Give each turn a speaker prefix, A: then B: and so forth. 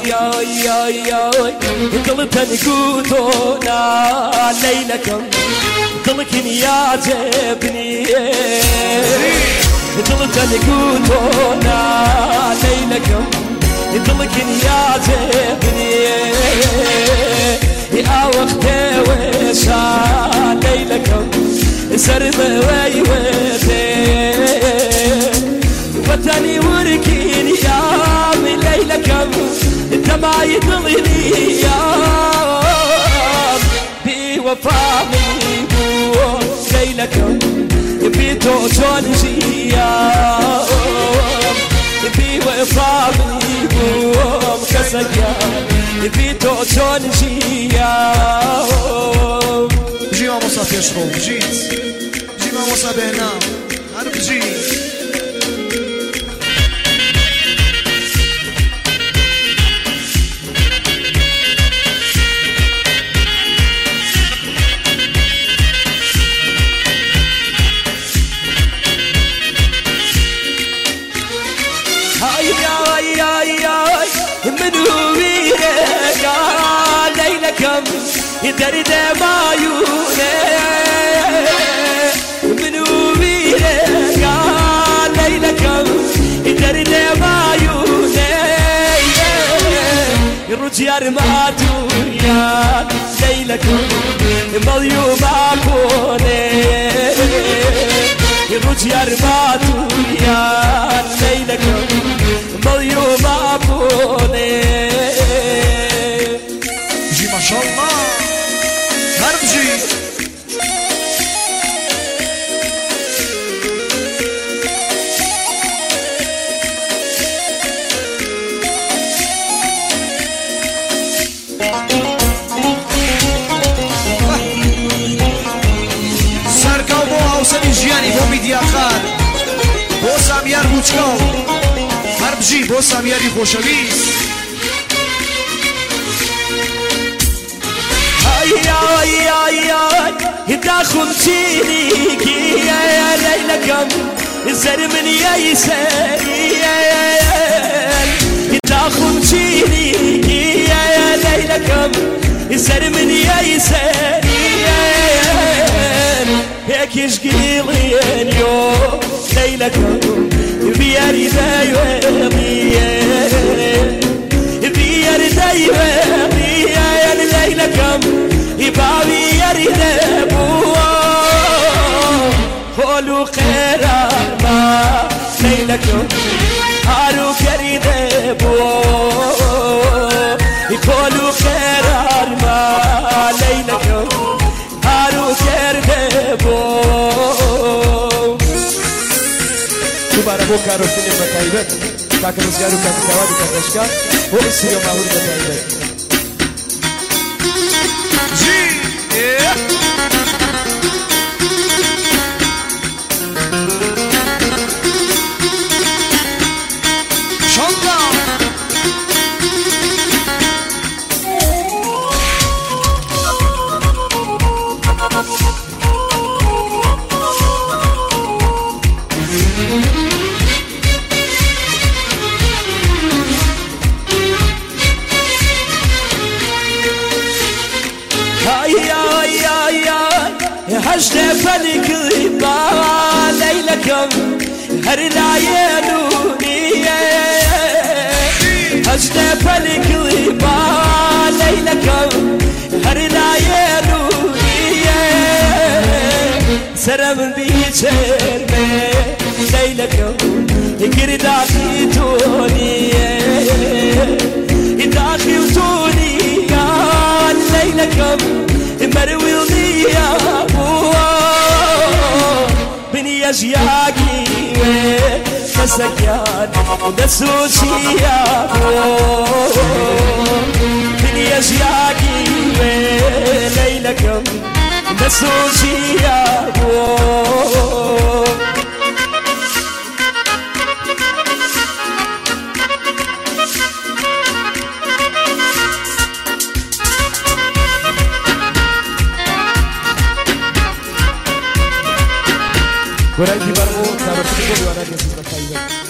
A: دڵتەن گوتۆنا لەیلەکەم دڵکن یاجێبنی دڵتەن گوتۆنا لەیلەکەم دڵکن یاجێبنی ئاوەختێوێشا لەیلەکەم سەرمەوەی وێتێ وەتەنی ورکین یامی لەیلەکەم دەمای دڵی یام بیوەفامی بووە لەیلەکەم بی تۆ چۆن ژیام بیوەفامی بووم کەسەکەم بی تۆ چۆن ژیام
B: بژی مامۆستا پێشڕۆ بژیت بژی مامۆستا بێنام هەر بژی
A: درد مايوني منو بيرك يا ليلكم درد مايوني الرجال ماتويا ليلكم مليوم عكوني الرجال ماتويا ليلكم مليوم عكوني
B: ما شاء الله هربجي سركو بو هاوسني جياني بو ميديا خان بو ساميار بوچكو هربجي بو سامياري خوشويس
A: داخل تينيكي يا ليلكم زر من يساري داخل تينيكي يا ليلكم زر من يساري هيك يشقيلين يوم ليلكم بياري دايوامي بياري دايوامي يا ليلكم يباوي يريد بوا قولوا خير ما ليلكم هارو يريد بوا قولوا خير ما ليلكم هارو يريد بوا دوباره بو کارو فیلم بتایبت تاکه روزگارو کاتی کوادی کاتشکا و اسیو ماهور بتایبت هجد فلك الربا ليلكم هر العيانوني هجد فلك الربا ليلكم هر العيانوني سرم بيجرمي ليلكم قرداخي توني داخي وتوني يا ليلكم مروي يا بني أجياقي كسكيان ودسوسي يا بني أجياقي ليلكم دسوسي يا Guarda di Barbo, caro figlio di Guardia si sta